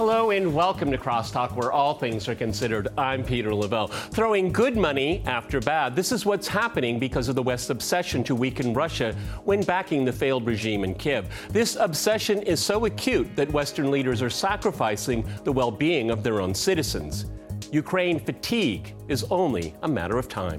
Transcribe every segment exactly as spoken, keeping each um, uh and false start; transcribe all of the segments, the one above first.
Hello and welcome to Crosstalk, where all things are considered. I'm Peter Lavelle. Throwing good money after bad. This is what's happening because of the West's obsession to weaken Russia when backing the failed regime in Kiev. This obsession is so acute that Western leaders are sacrificing the well-being of their own citizens. Ukraine fatigue is only a matter of time.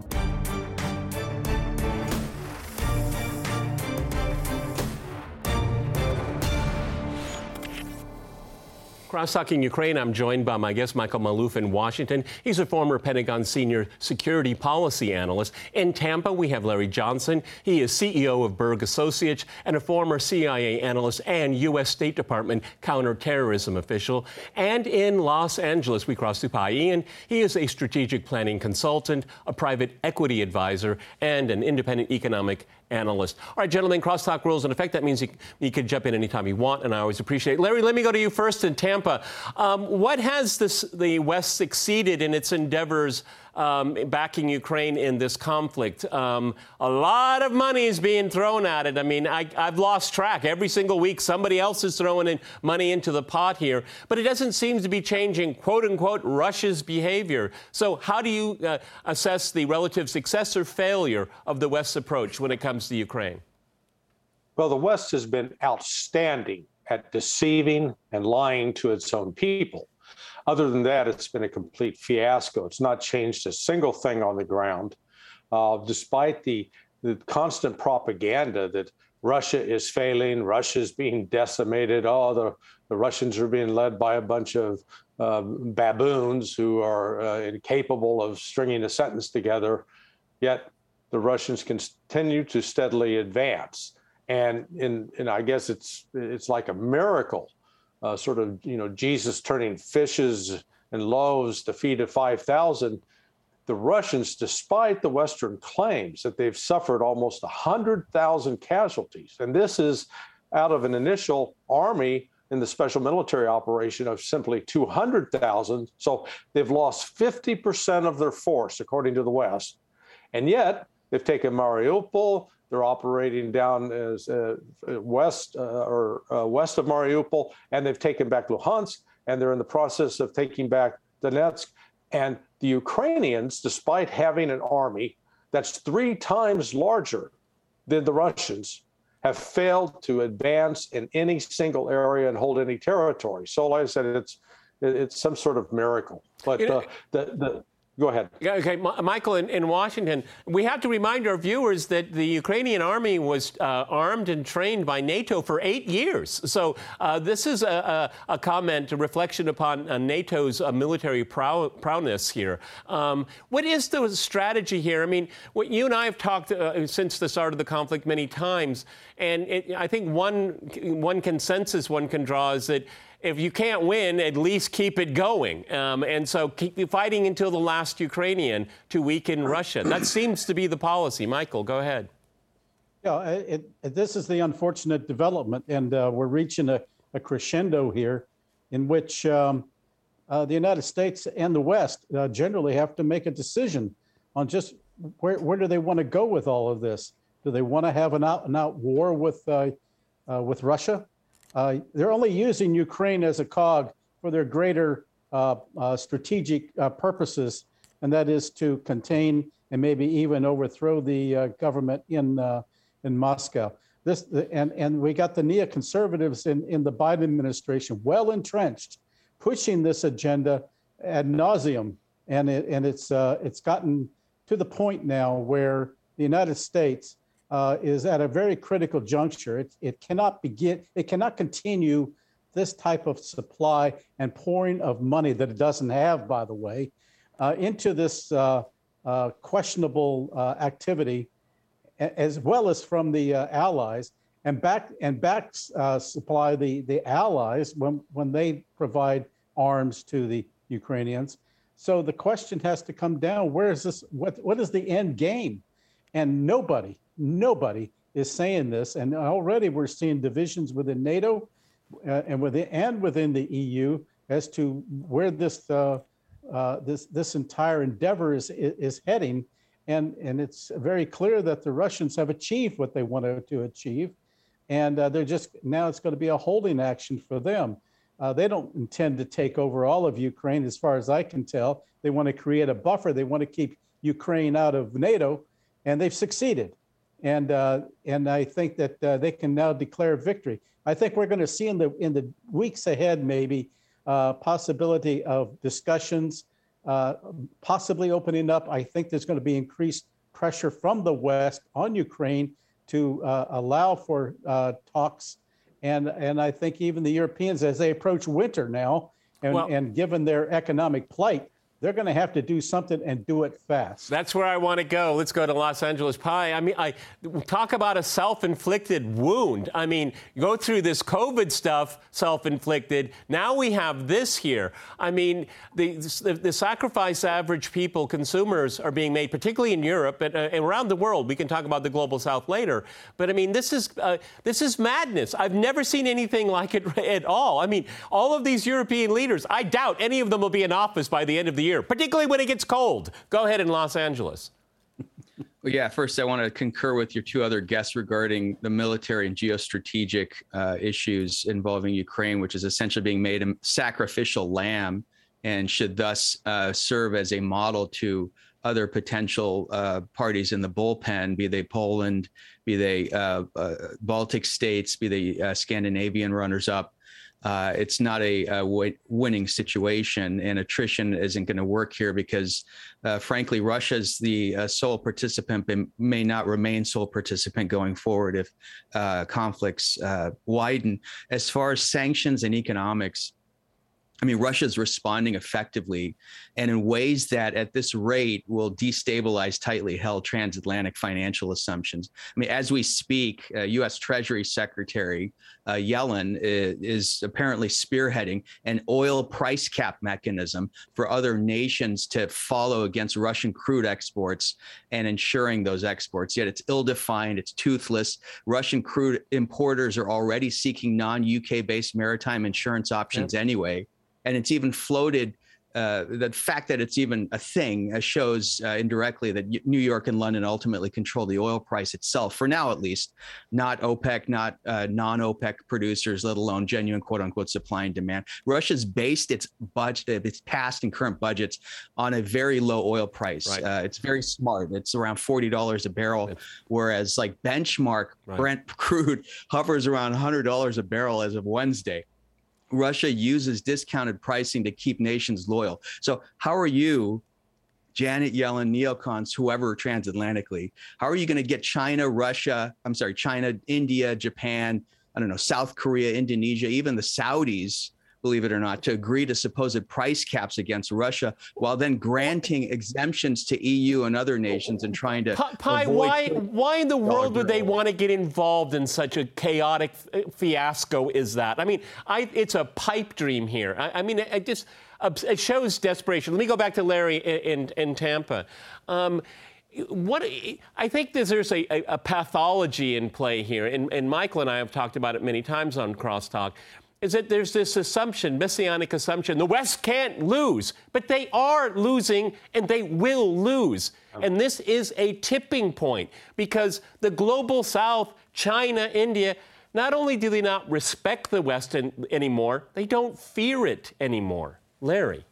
Cross-talking Ukraine, I'm joined by my guest, Michael Maloof in Washington. He's a former Pentagon senior security policy analyst. In Tampa, we have Larry Johnson. He is C E O of Berg Associates and a former C I A analyst and U S State Department counterterrorism official. And in Los Angeles, we cross to Pai Ian. He is a strategic planning consultant, a private equity advisor, and an independent economic analyst. All right, gentlemen, crosstalk rules in effect. That means you, you can jump in anytime you want, and I always appreciate it. Larry, let me go to you first in Tampa. Um, what has this, the West succeeded in its endeavors um, backing Ukraine in this conflict? Um, a lot of money is being thrown at it. I mean, I, I've lost track. Every single week, somebody else is throwing in money into the pot here. But it doesn't seem to be changing, quote unquote, Russia's behavior. So how do you uh, assess the relative success or failure of the West's approach when it comes to Ukraine? Well, the West has been outstanding at deceiving and lying to its own people. Other than that, it's been a complete fiasco. It's not changed a single thing on the ground, uh, despite the, the constant propaganda that Russia is failing, Russia is being decimated. Oh, the, the Russians are being led by a bunch of uh, baboons who are uh, incapable of stringing a sentence together. Yet the Russians continue to steadily advance. And in, and I guess it's it's like a miracle, uh, sort of, you know, Jesus turning fishes and loaves to feed a five thousand. The Russians, despite the Western claims that they've suffered almost one hundred thousand casualties, and this is out of an initial army in the special military operation of simply two hundred thousand. So they've lost fifty percent of their force, according to the West. And yet they've taken Mariupol. They're operating down as uh, west uh, or uh, west of Mariupol, and they've taken back Luhansk, and they're in the process of taking back Donetsk. And the Ukrainians, despite having an army that's three times larger than the Russians, have failed to advance in any single area and hold any territory. So, like I said, it's it's some sort of miracle. But uh, the the Go ahead. Yeah, okay, M- Michael, in, in Washington, we have to remind our viewers that the Ukrainian army was uh, armed and trained by NATO for eight years. So uh, this is a, a, a comment, a reflection upon uh, NATO's uh, military prow- prowess here. Um, what is the strategy here? I mean, what you and I have talked uh, since the start of the conflict many times, and it, I think one one consensus one can draw is that if you can't win, at least keep it going. Um, and so keep fighting until the last Ukrainian to weaken Russia. That seems to be the policy. Michael, go ahead. Yeah, it, it, this is the unfortunate development, and uh, we're reaching a, a crescendo here in which um, uh, the United States and the West uh, generally have to make a decision on just where, where do they want to go with all of this? Do they want to have an out and out war with, uh, uh, with Russia? Uh, they're only using Ukraine as a cog for their greater uh, uh, strategic uh, purposes, and that is to contain and maybe even overthrow the uh, government in uh, in Moscow. This and and we got the neoconservatives in, in the Biden administration well entrenched, pushing this agenda ad nauseum, and it and it's uh, it's gotten to the point now where the United States Uh, is at a very critical juncture. It, it cannot begin, it cannot continue this type of supply and pouring of money that it doesn't have, by the way, uh, into this uh, uh, questionable uh, activity, as well as from the uh, allies, and back and back uh, supply the the allies when when they provide arms to the Ukrainians. So the question has to come down: where is this? What what is the end game? And nobody. Nobody is saying this, and already we're seeing divisions within NATO uh, and within and within the E U as to where this uh, uh, this this entire endeavor is is heading, and and it's very clear that the Russians have achieved what they wanted to achieve, and uh, they're just now it's going to be a holding action for them. Uh, they don't intend to take over all of Ukraine, as far as I can tell. They want to create a buffer. They want to keep Ukraine out of NATO, and they've succeeded. And uh, and I think that uh, they can now declare victory. I think we're going to see in the in the weeks ahead maybe uh, possibility of discussions, uh, possibly opening up. I think there's going to be increased pressure from the West on Ukraine to uh, allow for uh, talks. And and I think even the Europeans, as they approach winter now, and, well, and given their economic plight, they're going to have to do something and do it fast. That's where I want to go. Let's go to Los Angeles Pi. I mean, I talk about a self-inflicted wound. I mean, go through this COVID stuff, self-inflicted. Now we have this here. I mean, the the, the sacrifice average people, consumers, are being made, particularly in Europe and, uh, and around the world. We can talk about the global South later. But I mean, this is uh, this is madness. I've never seen anything like it at all. I mean, all of these European leaders, I doubt any of them will be in office by the end of the year, particularly when it gets cold. Go ahead in Los Angeles. Well, yeah, first I want to concur with your two other guests regarding the military and geostrategic uh, issues involving Ukraine, which is essentially being made a sacrificial lamb and should thus uh, serve as a model to other potential uh, parties in the bullpen, be they Poland, be they uh, uh, Baltic states, be they uh, Scandinavian runners-up. Uh, it's not a, a w- winning situation, and attrition isn't going to work here because, uh, frankly, Russia's the uh, sole participant, but may not remain sole participant going forward if uh, conflicts uh, widen. As far as sanctions and economics, I mean, Russia's responding effectively and in ways that at this rate will destabilize tightly held transatlantic financial assumptions. I mean, as we speak, uh, U S Treasury Secretary uh, Yellen is, is apparently spearheading an oil price cap mechanism for other nations to follow against Russian crude exports and ensuring those exports. Yet it's ill-defined, it's toothless. Russian crude importers are already seeking non-U K-based maritime insurance options yep. anyway. And it's even floated, uh, the fact that it's even a thing uh, shows uh, indirectly that New York and London ultimately control the oil price itself, for now at least, not OPEC, not uh, non-OPEC producers, let alone genuine quote-unquote supply and demand. Russia's based its budget, its past and current budgets on a very low oil price. Right. Uh, it's very smart. It's around forty dollars a barrel, right. whereas like benchmark right. Brent crude hovers around one hundred dollars a barrel as of Wednesday. Russia uses discounted pricing to keep nations loyal. So how are you, Janet Yellen, neocons, whoever transatlantically, how are you going to get China, Russia, I'm sorry, China, India, Japan, I don't know, South Korea, Indonesia, even the Saudis, believe it or not, to agree to supposed price caps against Russia, while then granting exemptions to E U and other nations and trying to Pi, avoid why, why in the world would they want to get involved in such a chaotic fiasco is that? I mean, I, it's a pipe dream here. I, I mean, it, it just it shows desperation. Let me go back to Larry in, in, in Tampa. Um, What I think there's, there's a, a, a pathology in play here, and, and Michael and I have talked about it many times on Crosstalk, is that there's this assumption, messianic assumption, the West can't lose, but they are losing and they will lose. And this is a tipping point because the global South, China, India, not only do they not respect the West in, anymore, they don't fear it anymore. Larry.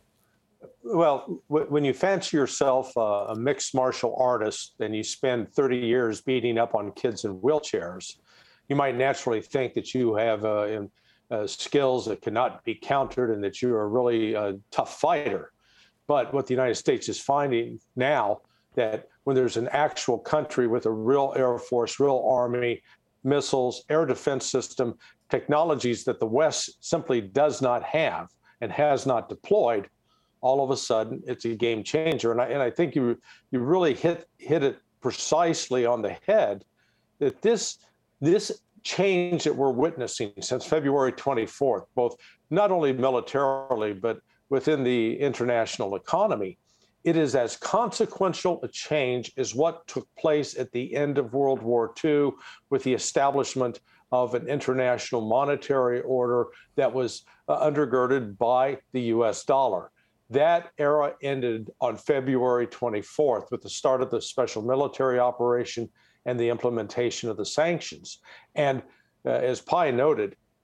Well, w- when you fancy yourself uh, a mixed martial artist and you spend thirty years beating up on kids in wheelchairs, you might naturally think that you have uh, in, uh, skills that cannot be countered and that you're a really uh, tough fighter. But what the United States is finding now, that when there's an actual country with a real Air Force, real Army, missiles, air defense system, technologies that the West simply does not have and has not deployed, all of a sudden it's a game changer. And I, and I think you you really hit hit it precisely on the head, that this this change that we're witnessing since February twenty-fourth, both not only militarily, but within the international economy, it is as consequential a change as what took place at the end of World War Two with the establishment of an international monetary order that was uh, undergirded by the U S dollar. That era ended on February twenty-fourth with the start of the special military operation and the implementation of the sanctions. And uh, as Pi noted,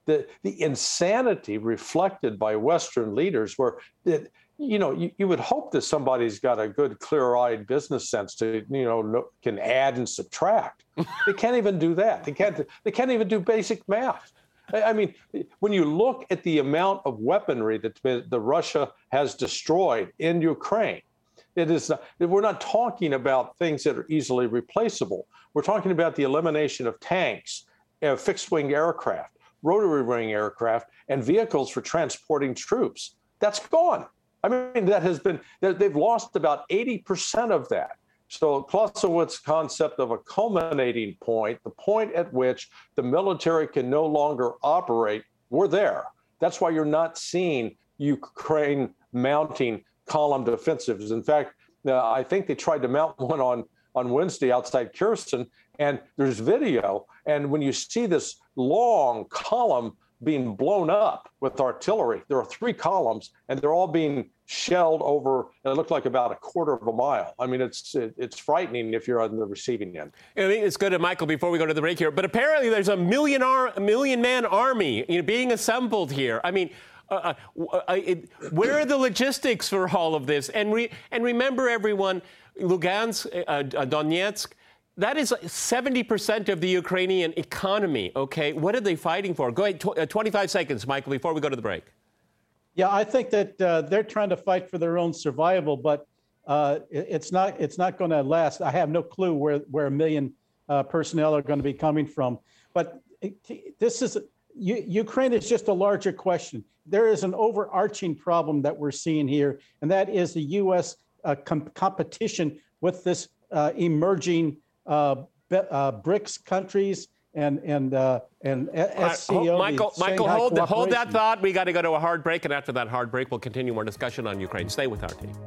the, the insanity reflected by Western leaders where that, you know, you, you would hope that somebody's got a good, clear-eyed business sense to, you know, can add and subtract. They can't even do that. They can't, they can't even do basic math. I mean, when you look at the amount of weaponry that the Russia has destroyed in Ukraine, it is not, we're not talking about things that are easily replaceable. We're talking about the elimination of tanks, uh, fixed-wing aircraft, rotary-wing aircraft, and vehicles for transporting troops. That's gone. I mean, that has been, they've lost about eighty percent of that. So Clausewitz's concept of a culminating point, the point at which the military can no longer operate, we're there. That's why you're not seeing Ukraine mounting column defensives. In fact, uh, I think they tried to mount one on, on Wednesday outside Kherson, and there's video. And when you see this long column being blown up with artillery, there are three columns, and they're all being shelled over, it looked like about a quarter of a mile. I mean, it's it, it's frightening if you're on the receiving end. I think it's good, Michael, before we go to the break here, but apparently there's a million ar- a million man army, you know, being assembled here. I mean, uh, uh, it, where are the logistics for all of this? And re- and remember, everyone, Lugansk, uh, Donetsk, that is seventy percent of the Ukrainian economy, okay? What are they fighting for? Go ahead, tw- uh, twenty-five seconds, Michael, before we go to the break. Yeah, I think that uh, they're trying to fight for their own survival, but uh, it, it's not it's not going to last. I have no clue where, where a million uh, personnel are going to be coming from. But it, this is, U- Ukraine is just a larger question. There is an overarching problem that we're seeing here, and that is the U S uh, com- competition with this uh, emerging uh, uh, BRICS countries and and uh, and S C O. Right, Michael, Michael, hold, hold that thought. We got to go to a hard break, and after that hard break, we'll continue more discussion on Ukraine. Stay with our team.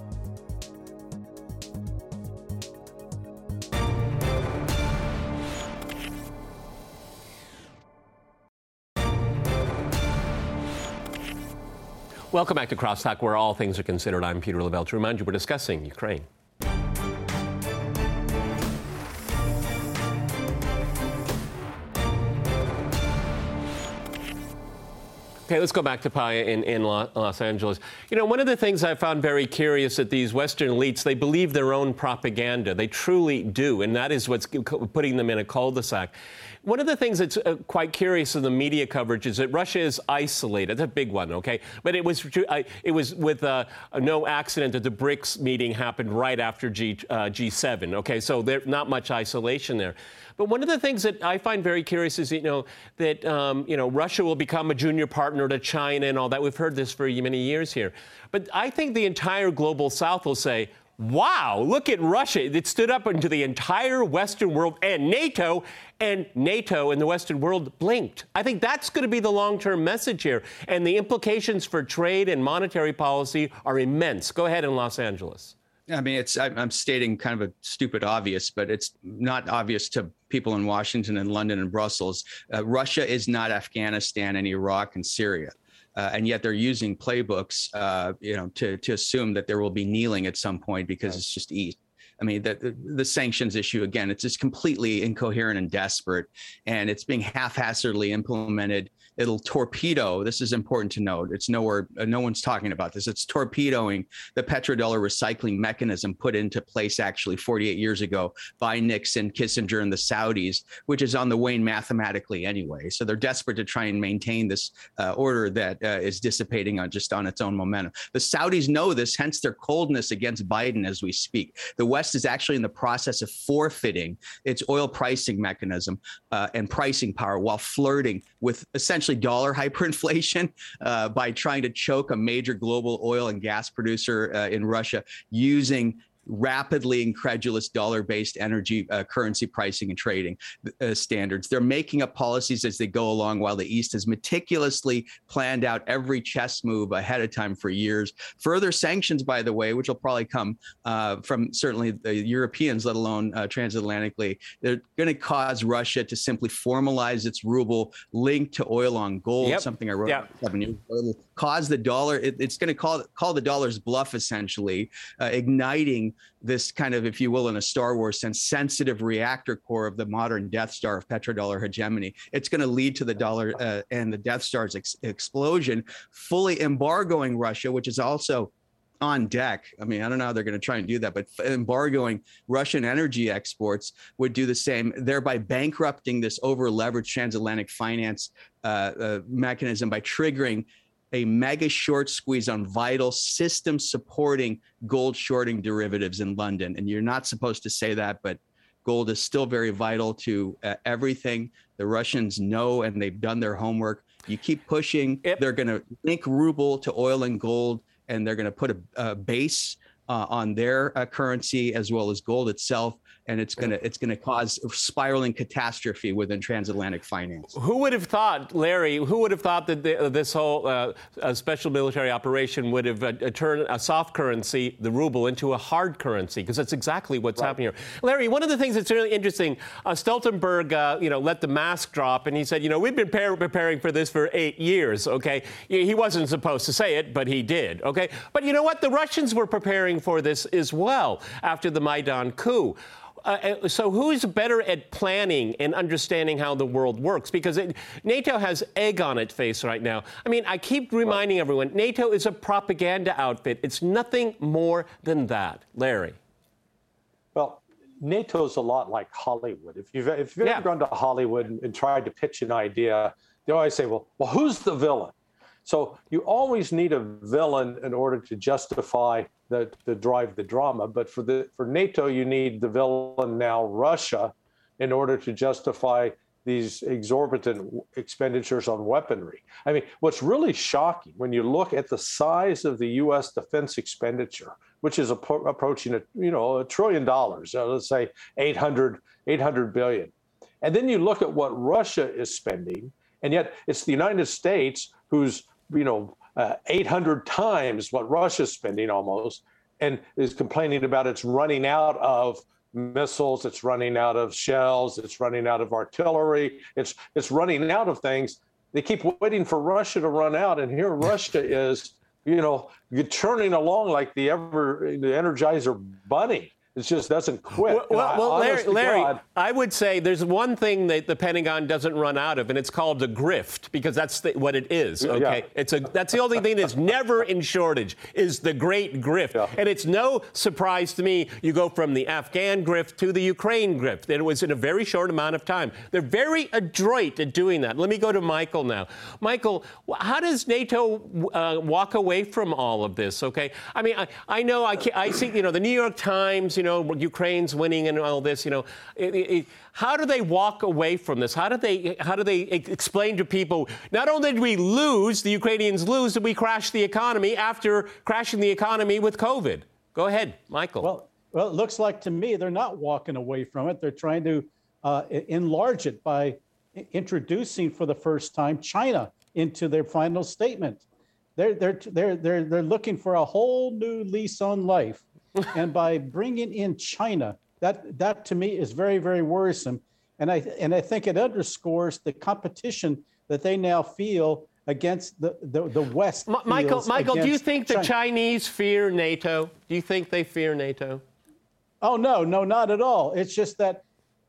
Welcome back to Crosstalk, where all things are considered. I'm Peter Lavelle. To remind you, we're discussing Ukraine. Okay, let's go back to Paya in, in Los Angeles. You know, one of the things I found very curious that these Western elites, they believe their own propaganda. They truly do, and that is what's putting them in a cul-de-sac. One of the things that's uh, quite curious in the media coverage is that Russia is isolated. That's a big one, okay? But it was uh, it was with uh, no accident that the BRICS meeting happened right after G, uh, G seven, okay? So there's not much isolation there. But one of the things that I find very curious is, you know, that, um, you know, Russia will become a junior partner to China and all that. We've heard this for many years here. But I think the entire global South will say, wow, look at Russia. It stood up into the entire Western world and NATO, and NATO and the Western world blinked. I think that's going to be the long-term message here. And the implications for trade and monetary policy are immense. Go ahead in Los Angeles. I mean, it's I'm stating kind of a stupid obvious, but it's not obvious to people in Washington and London and Brussels. Uh, Russia is not Afghanistan and Iraq and Syria. Uh, and yet they're using playbooks, uh, you know, to to assume that there will be kneeling at some point because right. It's just east. I mean, the, the the sanctions issue, again, it's just completely incoherent and desperate, and it's being haphazardly implemented. It'll torpedo. This is important to note. It's nowhere. Uh, no one's talking about this. It's torpedoing the petrodollar recycling mechanism put into place actually forty-eight years ago by Nixon, Kissinger, and the Saudis, which is on the wane mathematically anyway. So they're desperate to try and maintain this uh, order that uh, is dissipating on just on its own momentum. The Saudis know this, hence their coldness against Biden as we speak. The West is actually in the process of forfeiting its oil pricing mechanism uh, and pricing power while flirting with essentially dollar hyperinflation uh, by trying to choke a major global oil and gas producer uh, in Russia using rapidly incredulous dollar-based energy uh, currency pricing and trading uh, standards. They're making up policies as they go along while the East has meticulously planned out every chess move ahead of time for years. Further sanctions, by the way, which will probably come uh, from certainly the Europeans, let alone uh, transatlantically, they're going to cause Russia to simply formalize its ruble linked to oil on gold, yep. something I wrote yep. seven years ago. cause the dollar, it, it's going to call call the dollar's bluff, essentially, uh, igniting this kind of, if you will, in a Star Wars sense, sensitive reactor core of the modern Death Star of petrodollar hegemony. It's going to lead to the dollar uh, and the Death Star's ex- explosion, fully embargoing Russia, which is also on deck. I mean, I don't know how they're going to try and do that, but embargoing Russian energy exports would do the same, thereby bankrupting this over-leveraged transatlantic finance uh, uh, mechanism by triggering a mega short squeeze on vital system-supporting gold shorting derivatives in London. And you're not supposed to say that, but gold is still very vital to uh, everything. The Russians know, and they've done their homework. You keep pushing, yep. They're going to link ruble to oil and gold, and they're going to put a, a base uh, on their uh, currency as well as gold itself, and it's going to it's going to cause spiraling catastrophe within transatlantic finance. Who would have thought, Larry? Who would have thought that the, this whole uh, uh, special military operation would have uh, turned a soft currency, the ruble, into a hard currency? Because that's exactly what's right. happening here. Larry, one of the things that's really interesting, uh, Stoltenberg, uh, you know, let the mask drop, and he said, you know, we've been par- preparing for this for eight years. Okay, he wasn't supposed to say it, but he did. Okay, but you know what? The Russians were preparing for this as well after the Maidan coup. Uh, so who's better at planning and understanding how the world works? Because it, NATO has egg on its face right now. I mean, I keep reminding everyone, NATO is a propaganda outfit. It's nothing more than that. Larry. Well, NATO's a lot like Hollywood. If you've, if you've yeah. ever gone to Hollywood and, and tried to pitch an idea, they always say, well, well, who's the villain? So you always need a villain in order to justify the, the drive the drama. But for the for NATO, you need the villain, now Russia, in order to justify these exorbitant expenditures on weaponry. I mean, what's really shocking when you look at the size of the U S defense expenditure, which is appro- approaching a you know a trillion dollars, uh, let's say eight hundred billion, and then you look at what Russia is spending, and yet it's the United States who's you know, uh, eight hundred times what Russia's spending almost, and is complaining about it's running out of missiles, it's running out of shells, it's running out of artillery, it's it's running out of things. They keep waiting for Russia to run out, and here Russia is, you know, churning along like the ever the Energizer bunny. It just doesn't quit. Well, well, well Larry, Larry I would say there's one thing that the Pentagon doesn't run out of, and it's called the grift, because that's the, what it is. Okay, yeah. it's a that's the only thing that's never in shortage is the great grift, yeah. and it's no surprise to me. You go from the Afghan grift to the Ukraine grift. It was in a very short amount of time. They're very adroit at doing that. Let me go to Michael now. Michael, how does NATO uh, walk away from all of this? Okay, I mean, I, I know I, I see you know the New York Times. You know, Ukraine's winning and all this, you know, it, it, how do they walk away from this? How do they how do they explain to people, not only did we lose, the Ukrainians lose, did we crash the economy after crashing the economy with COVID? Go ahead, Michael. Well, well, it looks like to me they're not walking away from it. They're trying to uh, enlarge it by introducing for the first time China into their final statement. They're, they're, they're, they're, they're looking for a whole new lease on life. And by bringing in China, that that to me is very, very worrisome. And I and I think it underscores the competition that they now feel against the, the, the West. M- Michael, Michael, do you think China. the Chinese fear NATO? Do you think they fear NATO? Oh, no, no, not at all. It's just that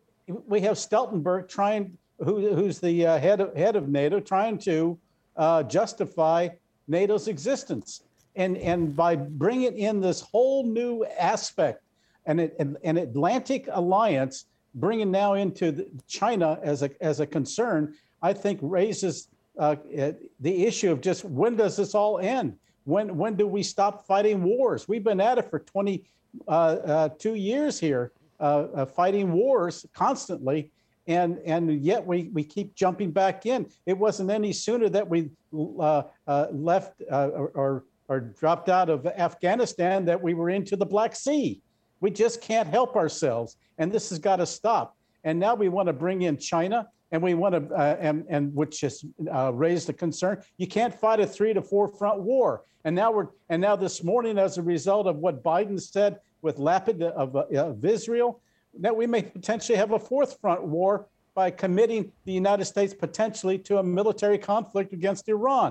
we have Stoltenberg trying, who, who's the uh, head of, head of NATO, trying to uh, justify NATO's existence. And and by bringing in this whole new aspect, and an, an Atlantic alliance, bringing now into the China as a as a concern, I think raises uh, the issue of just when does this all end? When when do we stop fighting wars? We've been at it for twenty-two uh, uh, years here, uh, uh, fighting wars constantly, and and yet we, we keep jumping back in. It wasn't any sooner that we uh, uh, left uh, or, or or dropped out of Afghanistan that we were into the Black Sea. We just can't help ourselves, and this has got to stop. And now we want to bring in China, and we want to, uh, and, and which has uh, raised the concern. You can't fight a three to four front war. And now we're, and now this morning, as a result of what Biden said with Lapid of, uh, of Israel, that we may potentially have a fourth front war by committing the United States potentially to a military conflict against Iran.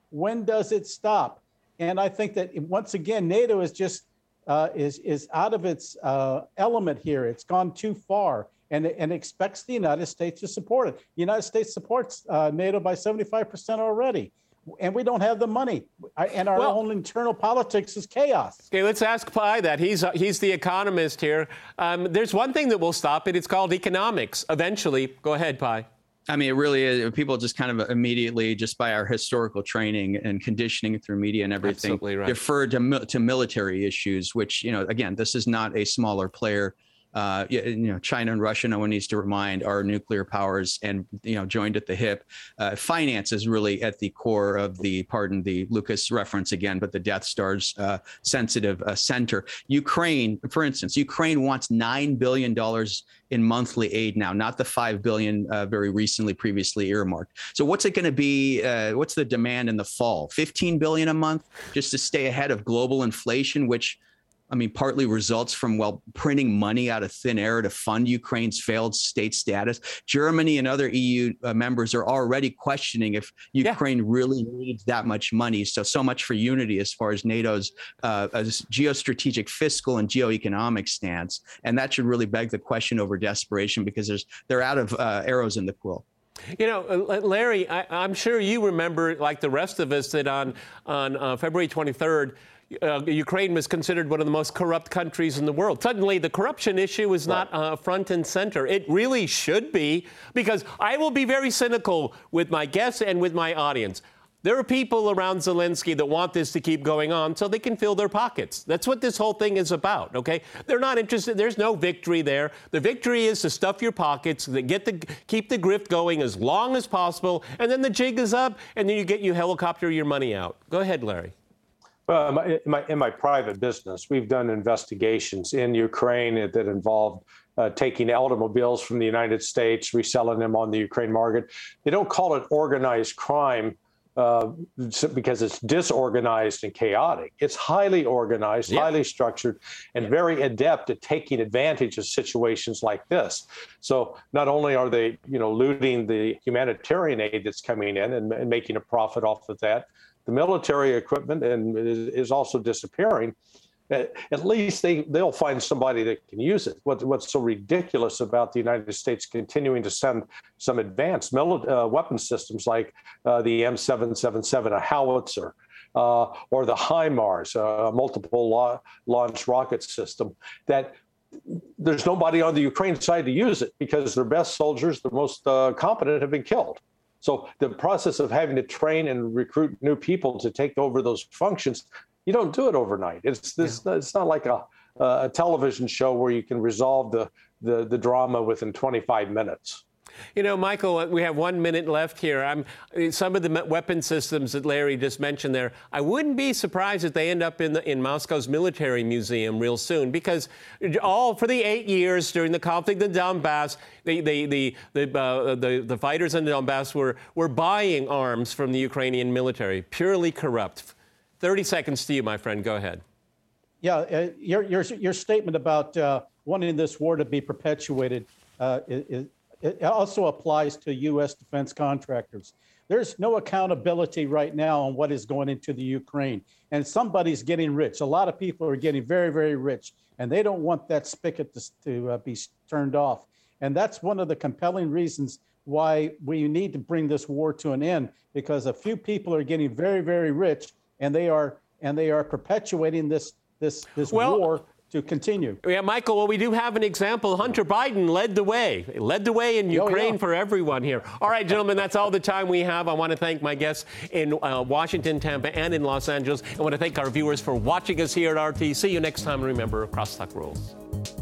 When does it stop? And I think that once again, NATO is just uh, is is out of its uh, element here. It's gone too far, and and expects the United States to support it. The United States supports uh, NATO by seventy-five percent already, and we don't have the money. And our well, own internal politics is chaos. Okay, let's ask Pi that. He's uh, he's the economist here. Um, there's one thing that will stop it. It's called economics. Eventually, go ahead, Pi. I mean, it really is. People just kind of immediately, just by our historical training and conditioning through media and everything, right. defer to, to military issues, which, you know, again, this is not a smaller player. Uh, you know, China and Russia, no one needs to remind, are nuclear powers and, you know, joined at the hip. Uh, finance is really at the core of the, pardon the Lucas reference again, but the Death Star's uh, sensitive uh, center. Ukraine, for instance, Ukraine wants nine billion dollars in monthly aid now, not the five billion dollars uh, very recently, previously earmarked. So what's it going to be? Uh, what's the demand in the fall? fifteen billion dollars a month just to stay ahead of global inflation, which, I mean, partly results from, well, printing money out of thin air to fund Ukraine's failed state status. Germany and other E U uh, members are already questioning if Ukraine yeah. really needs that much money. So, so much for unity as far as NATO's uh, as geostrategic, fiscal, and geoeconomic stance. And that should really beg the question over desperation, because there's they're out of uh, arrows in the quill. You know, Larry, I, I'm sure you remember, like the rest of us, that on, on uh, February twenty-third, Uh, Ukraine was considered one of the most corrupt countries in the world. Suddenly, the corruption issue is not uh, front and center. It really should be, because I will be very cynical with my guests and with my audience. There are people around Zelensky that want this to keep going on so they can fill their pockets. That's what this whole thing is about, okay? They're not interested. There's no victory there. The victory is to stuff your pockets, to get the, keep the grift going as long as possible, and then the jig is up, and then you get you helicopter your money out. Go ahead, Larry. Well, in my, in my private business, we've done investigations in Ukraine that involved uh, taking automobiles from the United States, reselling them on the Ukraine market. They don't call it organized crime uh, because it's disorganized and chaotic. It's highly organized, yeah. highly structured, and yeah. very adept at taking advantage of situations like this. So not only are they, you know, looting the humanitarian aid that's coming in and, and making a profit off of that, the military equipment and is, is also disappearing. At, at least they, they'll find somebody that can use it. What, what's so ridiculous about the United States continuing to send some advanced mili- uh, weapon systems like uh, the M seven seventy-seven, a howitzer, uh, or the HIMARS, a multiple la- launch rocket system, that there's nobody on the Ukraine side to use it because their best soldiers, the most uh, competent, have been killed. So the process of having to train and recruit new people to take over those functions, you don't do it overnight. It's this. Yeah. It's not like a, a television show where you can resolve the, the, the drama within twenty-five minutes. You know, Michael, we have one minute left here. I'm, some of the weapon systems that Larry just mentioned there, I wouldn't be surprised if they end up in, the, in Moscow's military museum real soon, because all for the eight years during the conflict in Donbass, the, the, the, the, uh, the, the fighters in Donbass were, were buying arms from the Ukrainian military, purely corrupt. thirty seconds to you, my friend. Go ahead. Yeah, uh, your, your, your statement about uh, wanting this war to be perpetuated uh, is, it also applies to U S defense contractors. There's no accountability right now on what is going into the Ukraine. And somebody's getting rich. A lot of people are getting very, very rich, and they don't want that spigot to, to uh, be turned off. And that's one of the compelling reasons why we need to bring this war to an end, because a few people are getting very, very rich, and they are and they are perpetuating this this this well, war to continue. Yeah, Michael, well, we do have an example. Hunter Biden led the way, he led the way in Ukraine oh, yeah. for everyone here. All right, gentlemen, that's all the time we have. I want to thank my guests in uh, Washington, Tampa, and in Los Angeles. I want to thank our viewers for watching us here at R T. See you next time. Remember, Crosstalk rules.